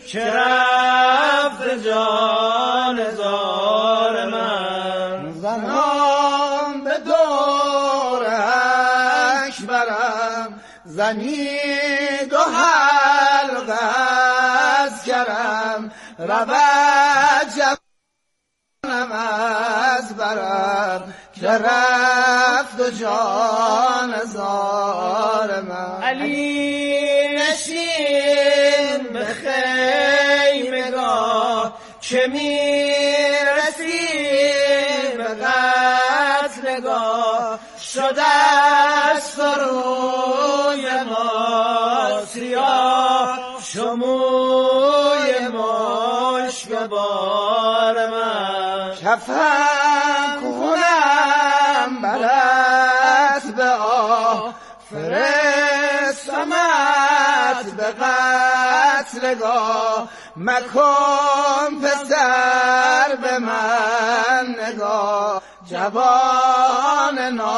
که رفت جان زار من. زنان به دورش برم، زنید و حلقه از کرم، رود جوانم از برم که رفت و جان زار من. علی نشین به خیمگاه که میرسی به قتلگاه، شده است روی ما سیاه شموی مشکبار من. شفق کنم برات به آه، فرستمت به قتلگاه، مکن پسر به من نگاه، جوان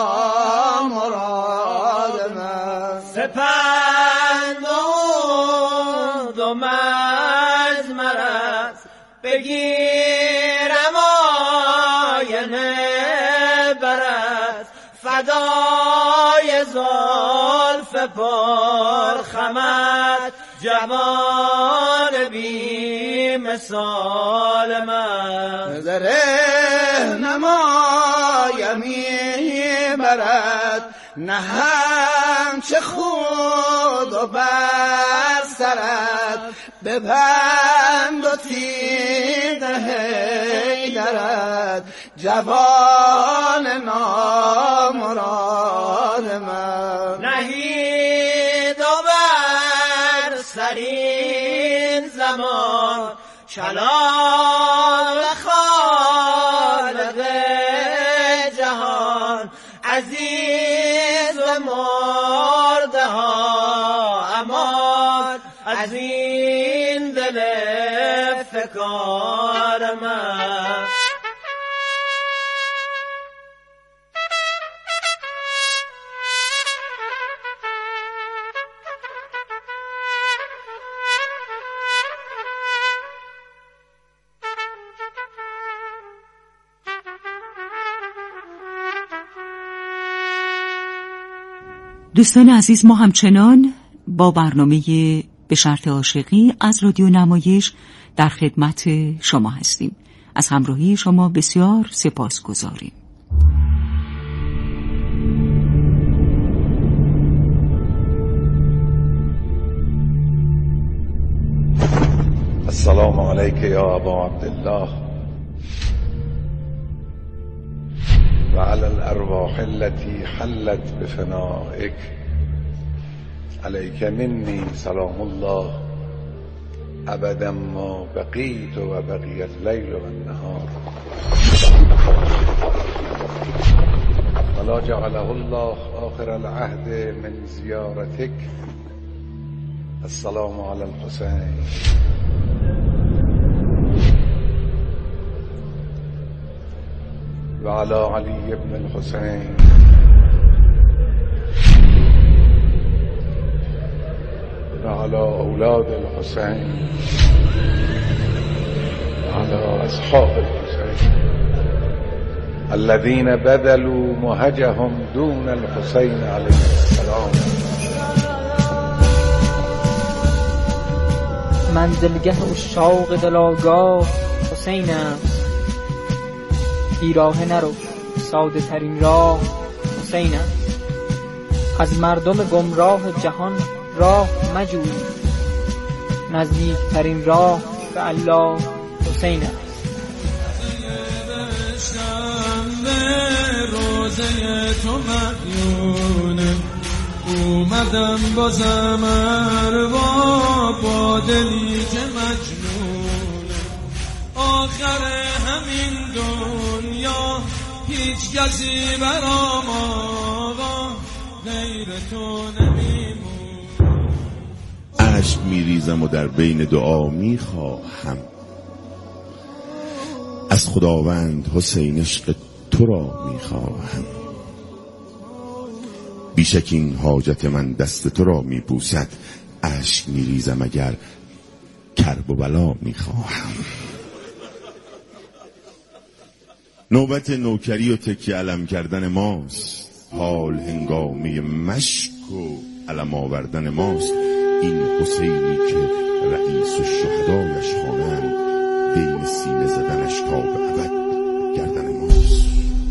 نامراد من. سپند و مزمرت بگیرم آینه برت، فدای زلف پرخمت، جوان بی مثال من. نظر نمایمی برد، نه همچه خود و بر سرت، ببند و تیغ حیدرت، جوان نامراد من. نهید و بر سرین زمان، کلام خالق جهان، عزیز و مرده ها امان، از این دل فکار من. دوستان عزیز، ما همچنان با برنامه به شرط عاشقی از رادیو نمایش در خدمت شما هستیم. از همراهی شما بسیار سپاسگزاریم. السلام علیک یا ابا عبدالله و علی الارواح التي حلت بفنائک، علیک منی سلام الله ابدا ما بقیت و بقی اللیل و النهار، ولا جعله الله آخر العهد من زیارتک. السلام علی الحسین و علی علی ابن الحسین و علی اولاد الحسین و علی اصحاب الحسین الذين بذلوا مهجهم دون الحسین علیه السلام. منزلگه اشاق دلاگاه حسین است، بیراه نرو ساده ترین راه حسین است. از مردم گمراه جهان راه مجوی، نزدیک ترین راه به الله حسین است. روزه تو معیونه، اومدم بازم ارباب با دلی که مجنونه، آخر همین دنیا هیچ کسی برام آقا غیر تو نمیمونه. اشک میریزم و در بین دعا میخواهم از خداوند حسین عشق تو را میخواهم. بیشک این حاجت من دست تو را میبوسد، اشک میریزم اگر کرب و بلا میخواهم. نوبت نوکری و تکیه علم کردن ماست، حال هنگامه مشک و علم آوردن ماست. این حسینی که رئیس الشهدایش خوانند، بین سینه زدنش تا به ابد گردن ماست.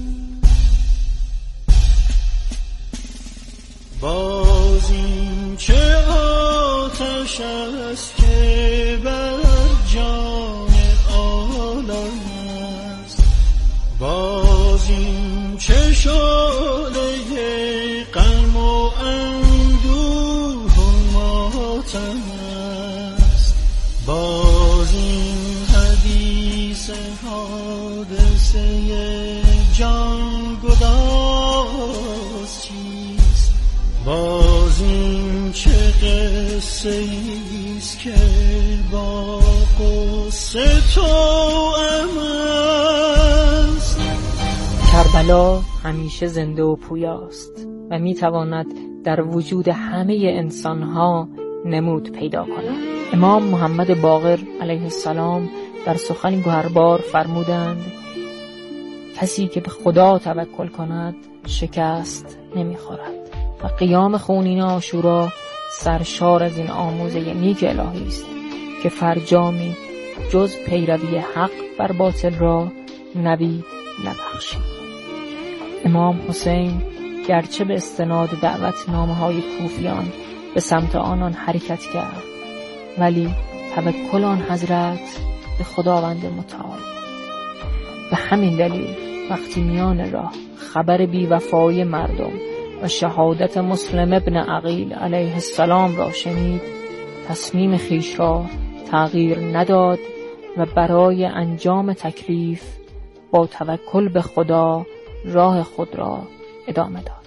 باز این چه آتش است که بر جان عالم است، باز این چه شعله غم و اندوه و ماتم است، باز این حدیث حادثه جان گداز چیست، باز این چه قصه ایست که با قصه توأم است. کربلا همیشه زنده و پویاست و میتواند در وجود همه انسانها نمود پیدا کند. امام محمد باقر علیه السلام در سخنی گوهربار فرمودند کسی که به خدا توکل کند شکست نمیخورد. و قیام خونین عاشورا سرشار از این آموزه نیک الهی است که فرجامی جز پیروی حق بر باطل را نوید نبخشید. امام حسین گرچه به استناد دعوت نامه‌های کوفیان به سمت آنان حرکت کرد، ولی توکل آن حضرت به خداوند متعال. به همین دلیل وقتی میان راه خبر بی‌وفایی مردم و شهادت مسلم ابن عقیل علیه السلام را شنید، تصمیم خیش را تغییر نداد و برای انجام تکلیف با توکل به خدا راه خود را ادامه داد.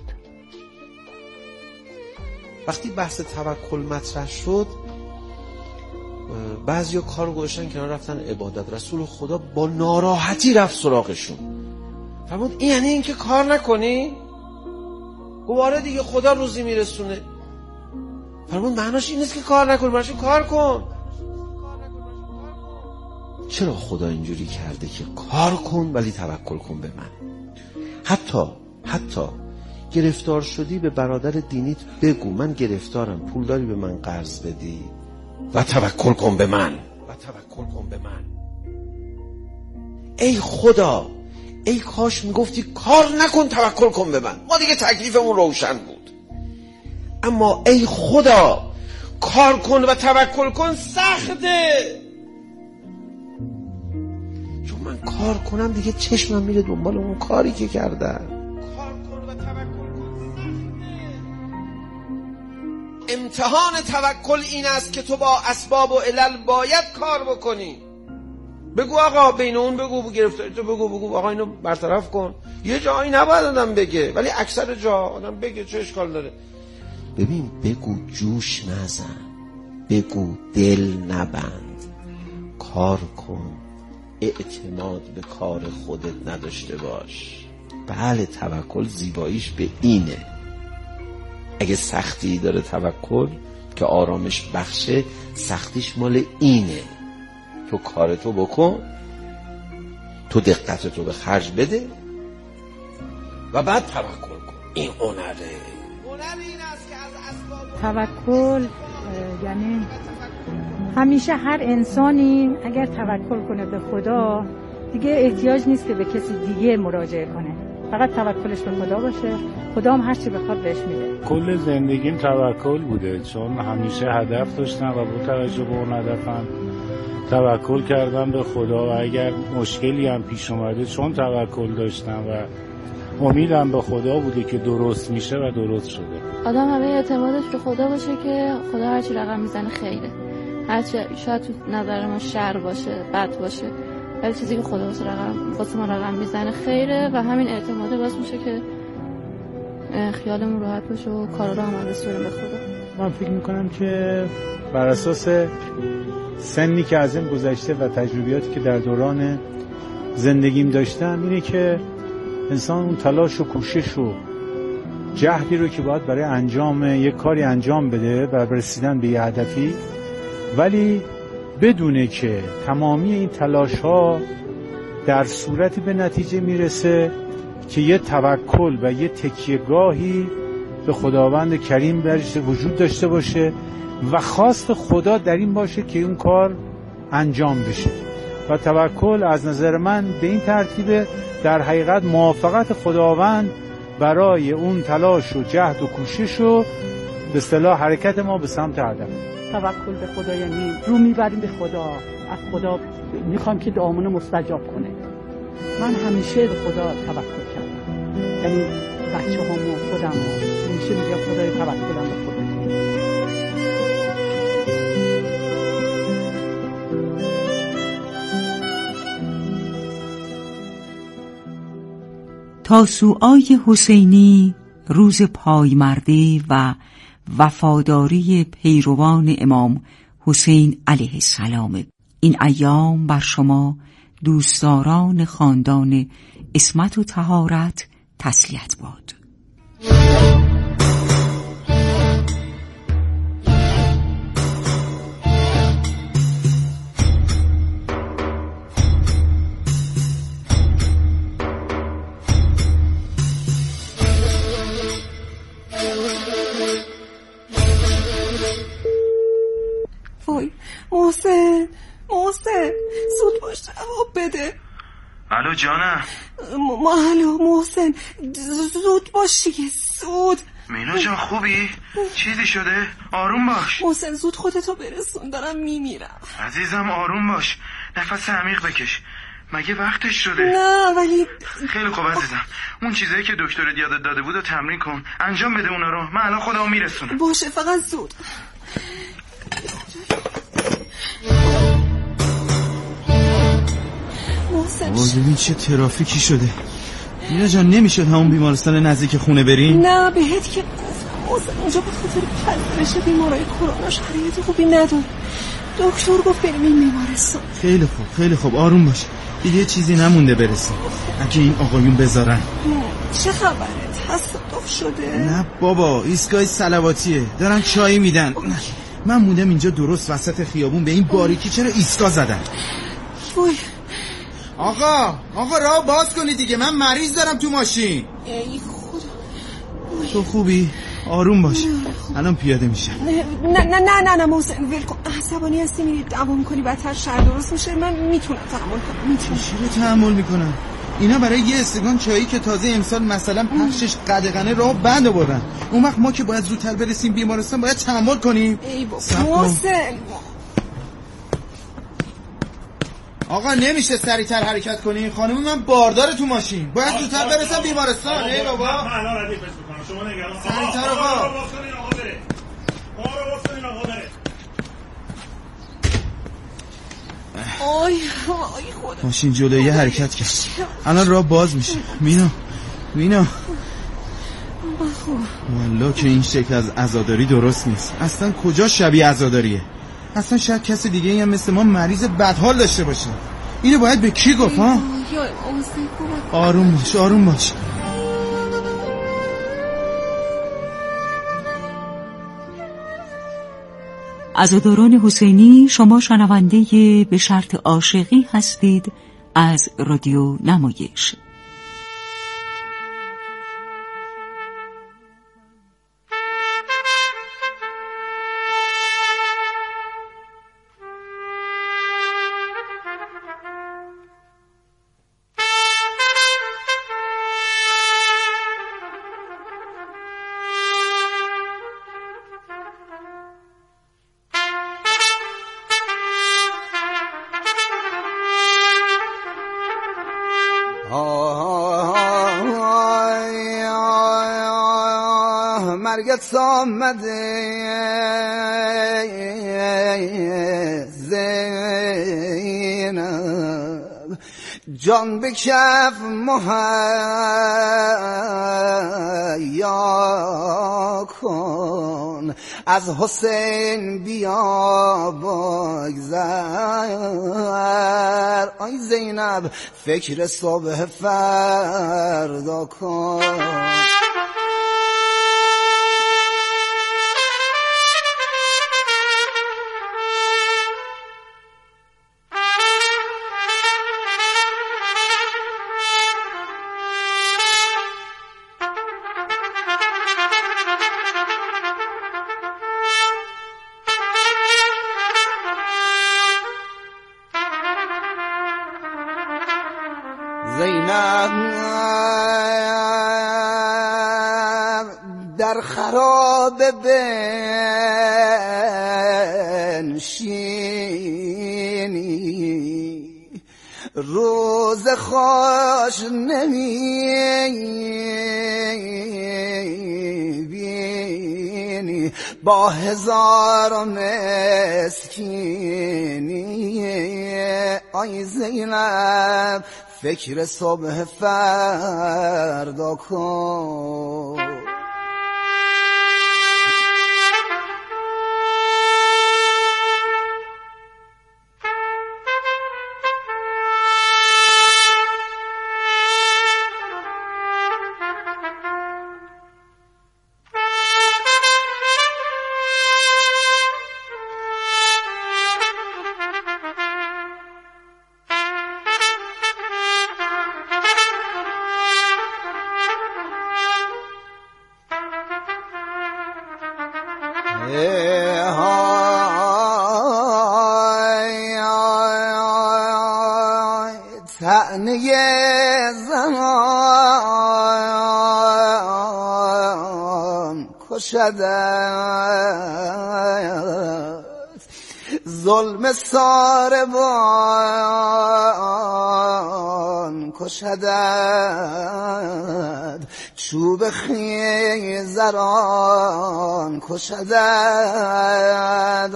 وقتی بحث توکل مطرح شد، بعضیا کارو گذاشتن کنار، رفتن عبادت. رسول خدا با ناراحتی رفت سراغشون، فرمود این یعنی این که کار نکنی؟ گواره دیگه خدا روزی میرسونه. فرمود معناش این نیست که کار نکنی، معناش کار کن. چرا خدا اینجوری کرده که کار کن ولی توکل کن به من؟ حتی گرفتار شدی به برادر دینیت بگو من گرفتارم، پول داری به من قرض بدی و توکل کن به من. ای خدا، ای کاش میگفتی کار نکن توکل کن به من، ما دیگه تکلیفمون روشن بود. اما ای خدا کار کن و توکل کن سخته، چون من کار کنم دیگه چشمم میره دنبال اون کاری که کردم. کار کن و توکل کن سخته. امتحان توکل این است که تو با اسباب و علل باید کار بکنی. بگو آقا بین اون بگو گرفتاری تو بگو آقا اینو برطرف کن. یه جایی نباید آدم بگه، ولی اکثر جا آدم بگه، چه اشکال داره؟ ببین بگو جوش نزن، بگو دل نبند، کار کن، اعتماد به کار خودت نداشته باش. بله توکل زیباییش به اینه. اگه سختی داره توکل که آرامش بخشه، سختیش مال اینه. تو کارتو بکن، تو دقتتو به خرج بده و بعد توکل کن. این هنره. هنر این است که از اسباب توکل یعنی همیشه هر انسانی اگر توکل کنه به خدا دیگه احتیاج نیست که به کسی دیگه مراجعه کنه، فقط توکلش به خدا باشه، خدا هم هر چی بخواد بهش میده. کل زندگیم توکل بوده، چون همیشه هدف داشتم و با توجه به اون هدفم توکل کردم به خدا و اگر مشکلی هم پیش اومده چون توکل داشتم و امیدم به خدا بوده که درست میشه و درست شده. آدم همه اعتمادش به خدا باشه که خدا هرچی رقم میزنه خیره، هرچی شاید تو نظر ما شر باشه بد باشه، ولی چیزی که خدا واسه ما رقم میزنه خیره و همین اعتماده باعث میشه که خیالمون راحت باشه و کارا رو عمل بسپاریم به خدا. من فکر میکنم که بر اساس سنی که از این گذشته و تجربیاتی که در دوران زندگیم داشتم اینه که انسان اون تلاش و کوشش و جهدی رو که باید برای انجام یک کاری انجام بده و رسیدن به یه هدفی، ولی بدونه که تمامی این تلاش ها در صورتی به نتیجه میرسه که یه توکل و یه تکیهگاهی به خداوند کریم برش وجود داشته باشه و خواست خدا در این باشه که اون کار انجام بشه. و توکل از نظر من به این ترتیبه در حقیقت موافقت خداوند برای اون تلاش و جهد و کوشش و به اصطلاح حرکت ما به سمت هدف. توکل به خدا یعنی رو میبریم به خدا، از خدا میخوام که دعامون مستجاب کنه. من همیشه به خدا توکل کردم، یعنی بچه هامو خودم همیشه میگم خدای توکلم به خدا. تاسوعای حسینی روز پایمردی و وفاداری پیروان امام حسین علیه السلام. این ایام بر شما دوستداران خاندان عصمت و طهارت تسلیت باد. محسن زود باش جواب بده. الو جانم. الو محسن زود باش دیگه زود. مینا جان خوبی؟ چیزی شده؟ آروم باش محسن زود خودتو برسون دارم میمیرم. عزیزم آروم باش، نفس عمیق بکش. مگه وقتش شده؟ نه ولی خیلی خوب عزیزم، اون چیزایی که دکترت یادت داده بود رو تمرین کن، انجام بده اونا رو. من الان خودمو میرسونم. باشه فقط زود. ببین چه ترافیکی شده. مینا جان نمیشد همون بیمارستان نزدیک خونه بریم؟ نه بهت که گفتم اونجا به خاطر پذیرش بیمارای کرونا شرایط خوبی نداره. دکتر گفت بریم این بیمارستان. خیلی خوب آروم باش، دیگه چیزی نمونده برسیم. اگه این آقایون بذارن. چه خبره؟ تصادف شده؟ نه بابا، ایستگاه صلواتیه، دارن چای میدن. من موندم اینجا درست وسط خیابون، به این باریکی چرا ایستگاه زدن؟ وای آقا راه باز کنی دیگه، من مریض دارم تو ماشین. ای خدا. تو خوبی؟ آروم باش، الان پیاده میشم. نه محسن ول کن. عصبانی هستی میری دوام کنی بدتر شر درست میشه. من میتونم تحمل کنم. چی تحمل میکنم؟ اینا برای یه استکان چایی که تازه امسال مثلا پخشش قدغنه راه بند آوردن، اون وقت ما که باید زودتر برسیم بیمارستان باید تحمل کنیم. ای بابا محسن. آقا نمیشه سریعتر حرکت کنی؟ خانم من باردار تو ماشین، باید زودتر برسم بیمارستان. ای بابا من الان ردیفش میکنم، شما نگران سریعتر آقا. آی خدا. ماشین جلویی حرکت کرد، الان راه باز میشه. مینا والله که این شکل از عزاداری درست نیست. اصلا کجا شبیه عزاداریه؟ اصلا شاید کسی دیگه هم مثل ما مریض بدحال داشته باشه. اینو باید به کی گفت ها؟ آروم باش. عزاداران حسینی، شما شنونده به شرط عاشقی هستید از رادیو نمایش. مرگت آمده زینب، جان به کف مهیا کن، از حسین بیا بگذر. آی زینب فکر صبح فردا کن. زینب در خرابه بنشینی روز خوش نمیبینی با هزار مسکینی آی زینب فکر صبح فردا کن طعنه زنان کشدت ظلم ساربان کشدت چوب خیزران کشدت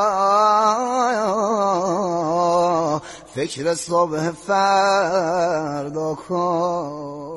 فکر صبح فردا کن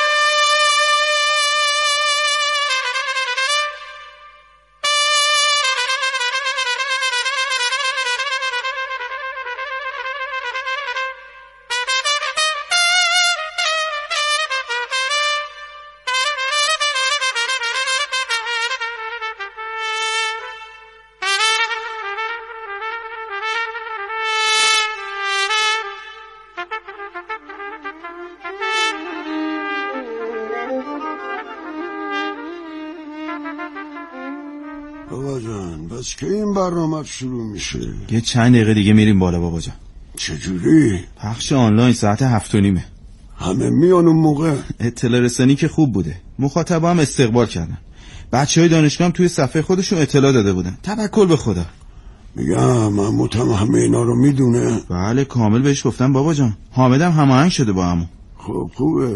بابا جان بس که این برنامه شروع میشه؟ یه چند دقیقه دیگه میریم بالا بابا جان. چجوری؟ پخش آنلاین ساعت 7:30. همه میان اون موقع؟ اطلاع رسانی که خوب بوده، مخاطبا هم استقبال کردن، بچهای دانشگاه هم توی صفحه خودشون اطلاع داده بودن. توکل به خدا. میگم محمودم همه اینا رو میدونه؟ بله کامل بهش گفتم بابا جان. حامدم هماهنگ شده با عمو. خب خوبه.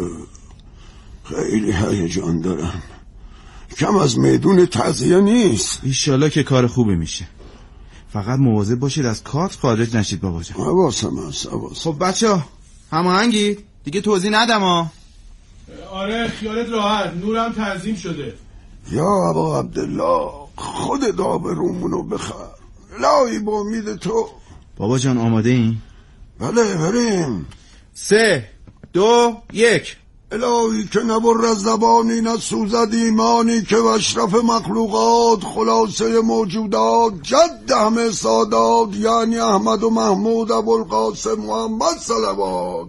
خیلی هیجان دارم. کم از میدون تعزیه نیست. ایشالا که کار خوبی میشه. فقط مواظب باشید از کادر خارج نشید بابا جان. حواسم هست. خب بچه‌ها هماهنگید؟ دیگه توضیح ندم ها. آره خیالت راحت. نورم تنظیم شده. یا ابا عبدالله خود دابرومونو بخر. لایی با امید تو. بابا جان آماده این؟ بله بریم. 3 2 1. الهی که نبر از زبانی نسوزد ایمانی که و اشرف مخلوقات خلاصه موجودات جد همه سادات یعنی احمد و محمود ابوالقاسم محمد صلوات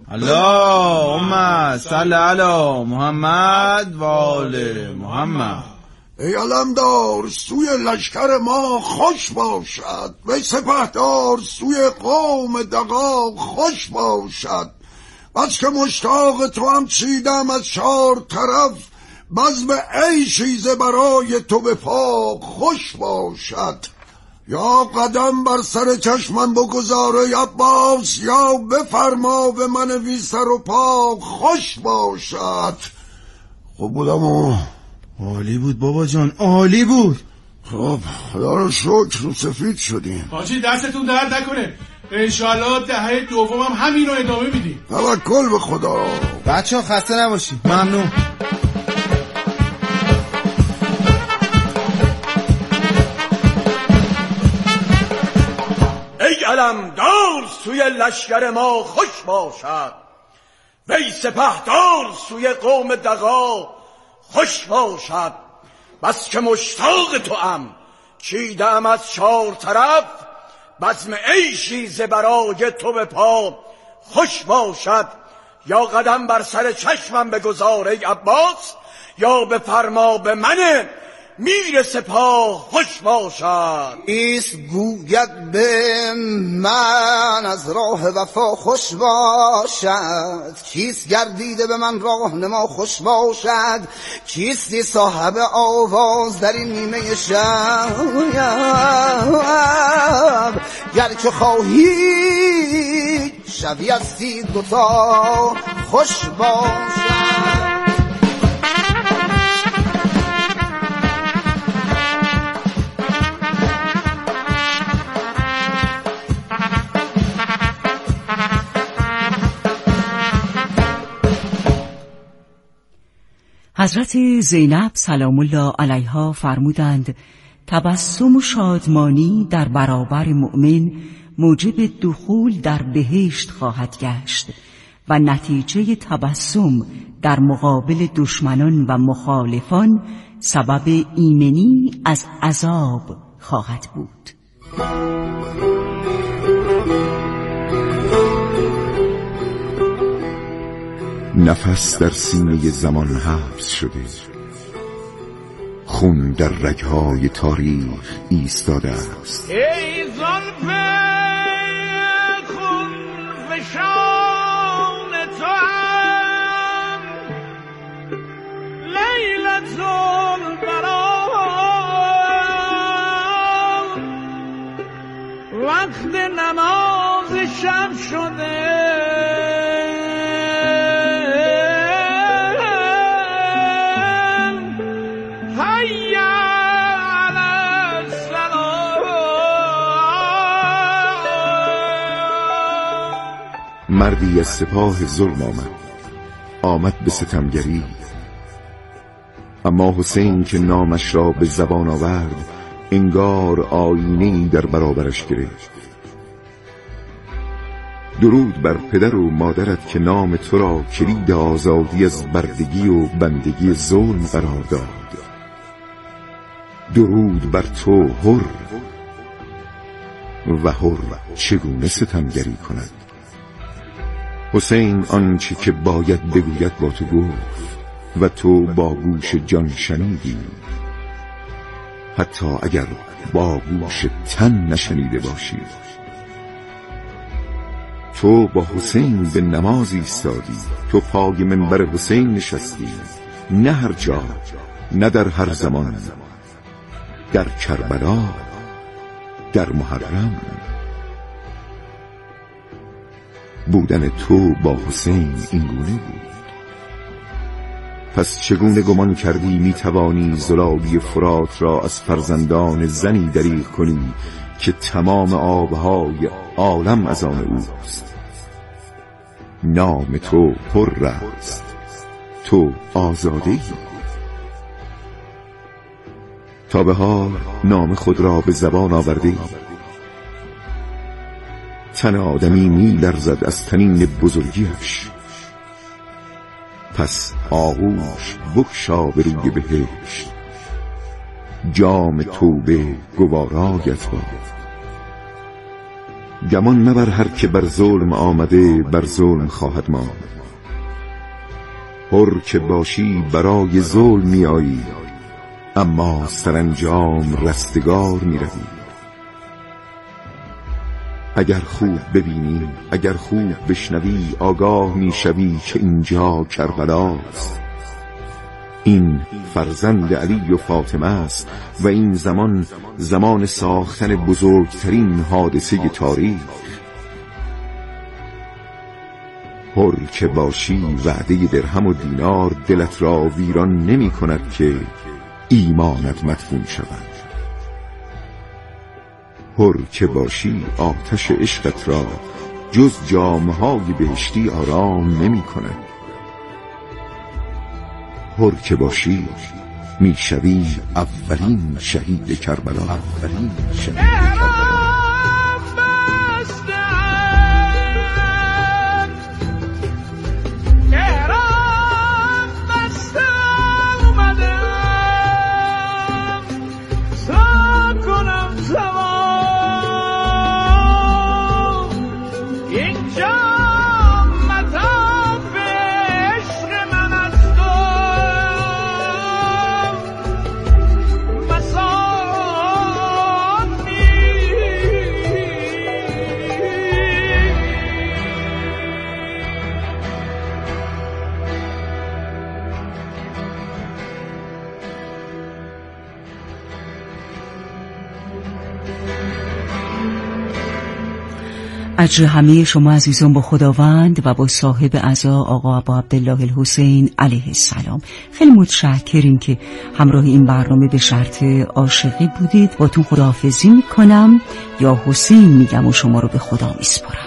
اللهم صل علی محمد و آل محمد. ای علمدار سوی لشکر ما خوش باشد و سپهدار سوی قوم دغا خوش باشد. بس که مشتاق تو هم چیدم از 4 طرف بزم عیشی ز برای تو به پا خوش باشد. یا قدم بر سر چشمم بگذاره عباس یا بفرما به من وی سر و پا خوش باشد. خوب بودم عالی بود بابا جان عالی بود. خب خدا رو شکر رو سفید شدیم. حاجی دستتون درد نکنه. انشالله دهه دوم هم همین رو ادامه میدیم. توکل به خدا. بچه ها خسته نباشی. ممنون. ای علمدار سوی لشکر ما خوش باشد وی سپهدار سوی قوم دغا خوش باشد. بس که مشتاق تو ام چیدم از 4 طرف بزم عیشی ز برای تو به پا خوش باشد. یا قدم بر سر چشمم بگذار ای عباس یا به فرما به من میر سپاه خوش باشد. ایست گوید به من از راه وفا خوش باشد. کیست گردیده به من راهنما خوش باشد. کیستی صاحب آواز در این نیمه شب. گرچه خواهی شبی هستی دوتا خوش باشد. حضرت زینب سلام الله علیها فرمودند تبسم و شادمانی در برابر مؤمن موجب دخول در بهشت خواهد گشت و نتیجه تبسم در مقابل دشمنان و مخالفان سبب ایمنی از عذاب خواهد بود. نفس در سینه زمان حبس شده، خون در رگهای تاریخ ایستاده است. ای زلف خون فشان توام لیلة البراء، وقت نماز شب شده مردی از سپاه ظلم آمد به ستمگری، اما حسین که نامش را به زبان آورد انگار آینه‌ای در برابرش گرفت. درود بر پدر و مادرت که نام تو را کلید آزادی از بردگی و بندگی ظلم قرار داد. درود بر تو حر، و حر چگونه ستمگری کند؟ حسین آنچه که باید بگوید با تو گفت و تو با گوش جان شنیدی، حتی اگر با گوش تن نشنیده باشی. تو با حسین به نماز ایستادی، تو پای منبر حسین نشستی، نه هر جا، نه در هر زمان، در کربلا، در محرم. بودن تو با حسین اینگونه بود. پس چگونه گمان کردی میتوانی زلالی فرات را از فرزندان زنی دریغ کنی که تمام آبهای عالم از آن اوست؟ نام تو حر است، تو آزاده‌ای. تا به حال نام خود را به زبان آورده‌ای؟ تن آدمی می لرزد از تنین بزرگیش. پس آغوش بکشا به روی بهشت، جام توبه گوارایت باد. گمان مبر هر که بر ظلم آمده بر ظلم خواهد ماند. حر که باشی برای ظلم می آیی، اما سرانجام رستگار می روی. اگر خوب ببینی، اگر خوب بشنوی، آگاه میشوی که اینجا کربلاست. این فرزند علی و فاطمه است و این زمان زمان ساختن بزرگترین حادثه تاریخ. حر که باشی وعده درهم و دینار دلت را ویران نمی کند که ایمانت مدفون شود. حر که باشی آتش عشقت را جز جامهای بهشتی آرام نمی کند. حر که باشی میشوی اولین شهید کربلا. اولین شهید کربلا. اجر همه شما عزیزان با خداوند و با صاحب عزا آقا ابا عبدالله الحسین علیه السلام. خیلی متشکریم که همراه این برنامه به شرط عاشقی بودید. با تو خداحافظی میکنم، یا حسین میگم و شما رو به خدا میسپارم.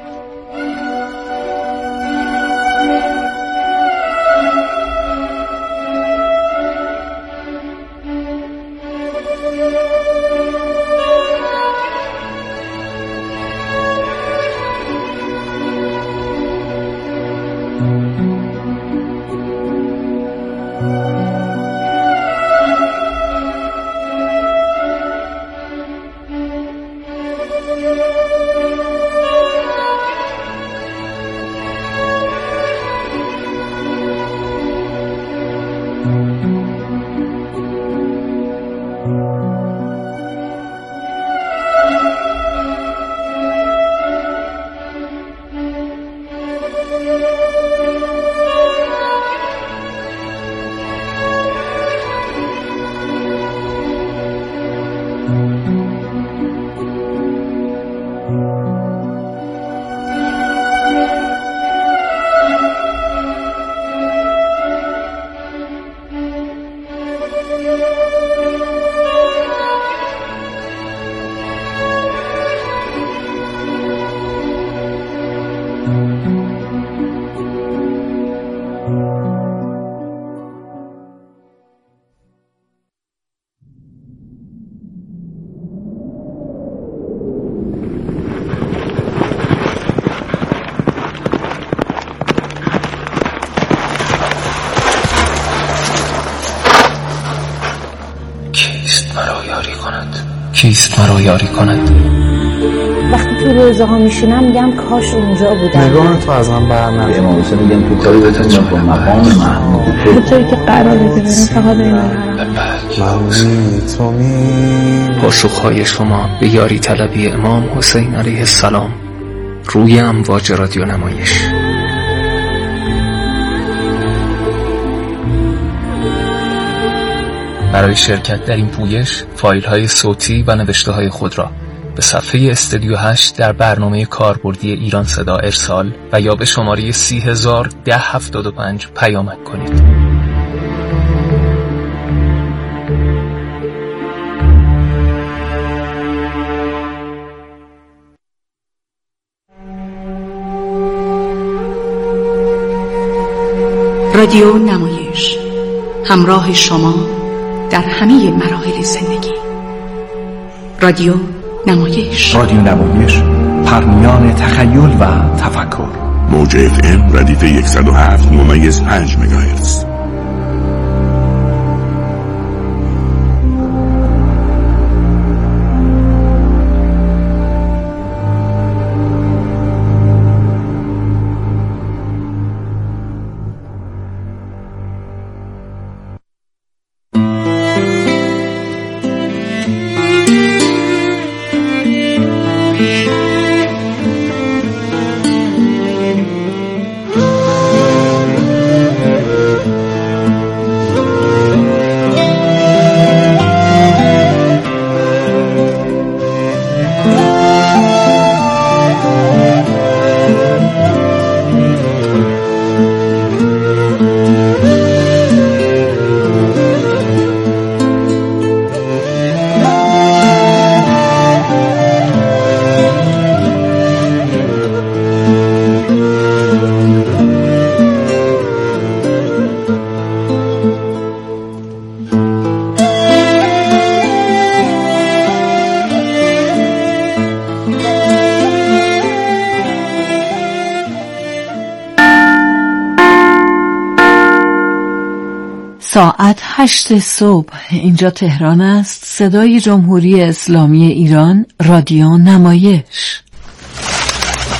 کیست مرا یاری کند؟ وقتی تو روزه ها میشینم میگم کاش اونجا بودم. نگاه تو از هم برنم. امام حسین میگم تو طریقت با مقام محمود اونطوری که قراره بریم فقط بریم. پاسخهای شما به یاری طلبی امام حسین علیه السلام روی امواج رادیو نمایش. برای شرکت در این پویش فایل‌های صوتی و نوشته‌های خود را به صفحه استودیو 8 در برنامه کاربردی ایران صدا ارسال و یا به شماره 301075 پیامک کنید. رادیو نمایش، همراه شما در همه مراحل زندگی. رادیو نمایش، رادیو نمایش، پرمیان تخیل و تفکر. موج FM ردیف 107.5 مگاهرتز. ساعت 8 صبح اینجا تهران است. صدای جمهوری اسلامی ایران، رادیو نمایش.